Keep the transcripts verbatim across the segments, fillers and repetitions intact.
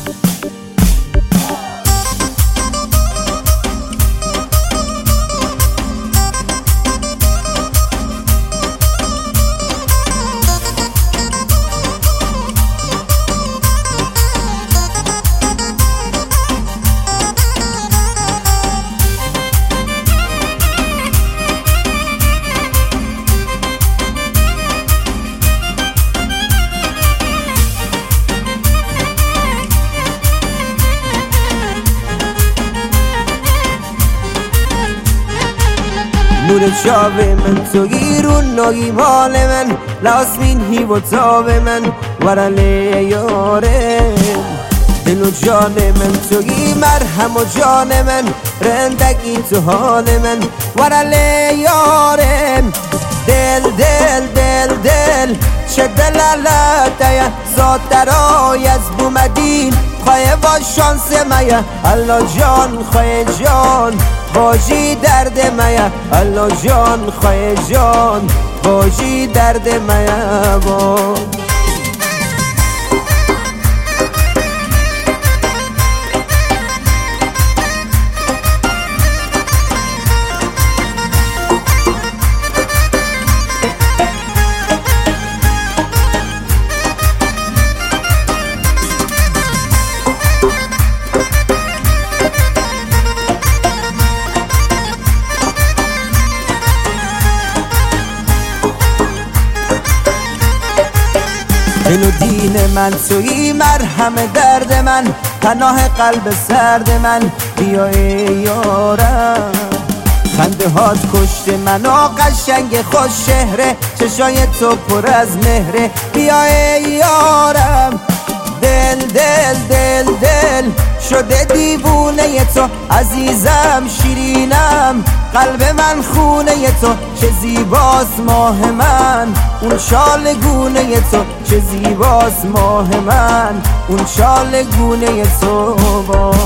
نور شاب من تویی رو نوی مال من لاسمین هی و تاب من ورله یارم دل و جان من تویی مرهم و جان من رندگی تو حال من ورله یارم دل دل دل دل چه دل علتیه زاد درای از بومدین خواه با شانس مایه الله جان خواه جان باجی درد مایه الله جان خواه جان باجی درد مایه با دل و دین من تویی مرهم درد من پناه قلب سرد من بیا ای یارم خنده هات کشت من و قشنگ خوش شهره چشای تو پر از مهره بیا ای یارم دل دل دل دل شده دیوونه تو عزیزم شیرینم قلب من خونه تو چه زیباست ماه من اون شال گونه تو چه زیباست ماه من اون شال گونه تو با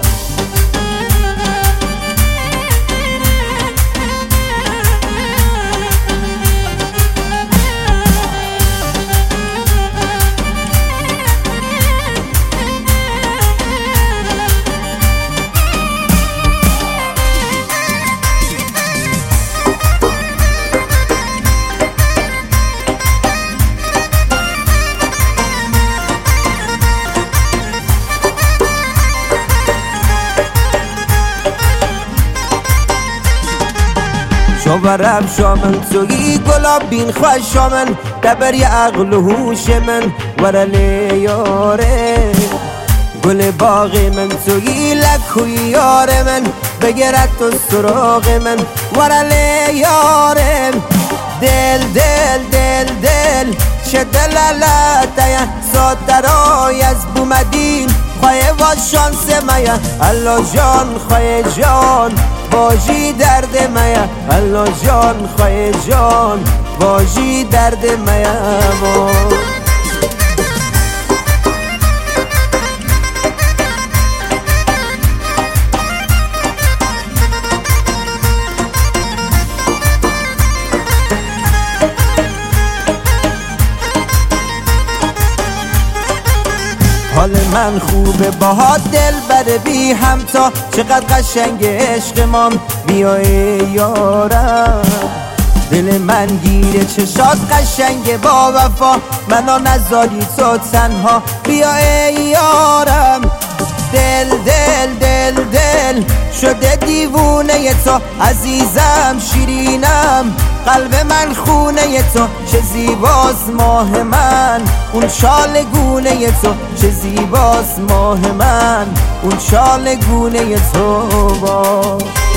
شوارم شامن تویی گلاب بین خوش شامن دبری عقل و هوش من ورله یاره گل باغ من تویی لکوی یار من بگرد تو سراغ من ورله یارم دل دل دل دل چه دل علتیه زاد درای از بومدین خواه و شانس مایه الله جان خواه جان باجی درد مایه الله جان خواه جان باجی درد مایه با حال من خوبه باها دل بر بی همتا چقدر قشنگ عشق مام بیا ای یارم دل من گیره چشات قشنگ با وفا منو نذاری تو تنها بیا ای یارم دل دل دل دل شده دیوونه تو عزیزم شیرینم قلب من خونه تو چه زیباست ماه من اون شال گونه تو چه زیباست ماه من اون شال گونه تو با